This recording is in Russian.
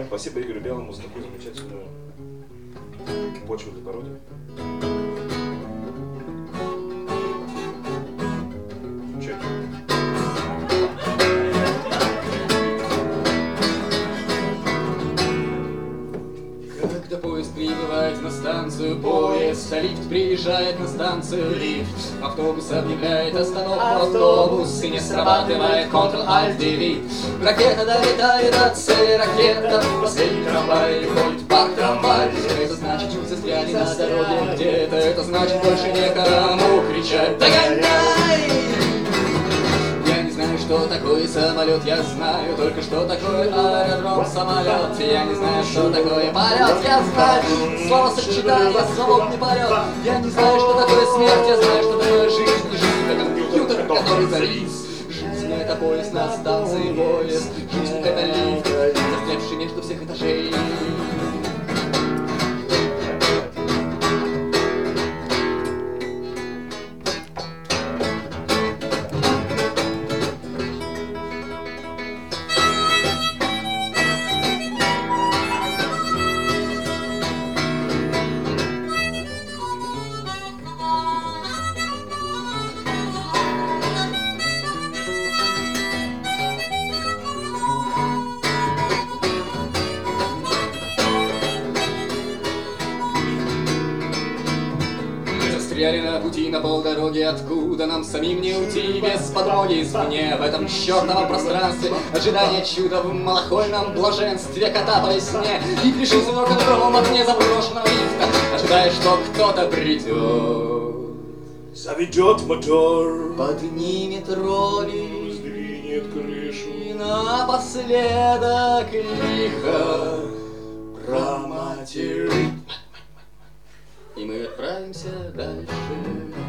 Спасибо Игорю Белому за такую замечательную почву для пародии. Когда поезд прибывает на станцию, поезд, а лифт приезжает на станцию, лифт. Автобус объявляет остановку, автобус, и не срабатывает Ctrl-Alt-Delete. Ракета долетает от цели, ракета, последний трамвай, ходит парк трамвай. Это значит, чуть застряли на дороге где-то, это значит, больше некому кричать «Догоняй!». Что такое самолет, я знаю только что такое аэродром, самолет. Я не знаю, что такое полет, я знаю словосочетание, свободный полет. Я не знаю, что такое смерть, я знаю, что такое жизнь. Жизнь — это компьютер, который завис. Жизнь — это поезд на станции, поезд. Жизнь — это лифт, застрявший между всех этажей. Застряли на пути на полдороги, откуда нам самим не уйти без подмоги извне. В этом чертовом пространстве ожидание чуда в малохольном блаженстве кота по весне. И пришли звуком гром от незаброшенного лифта, ожидая, что кто-то придет. Заведет мотор, поднимет роли, сдвинет крышу и напоследок лихо проматерит. И мы отправимся дальше.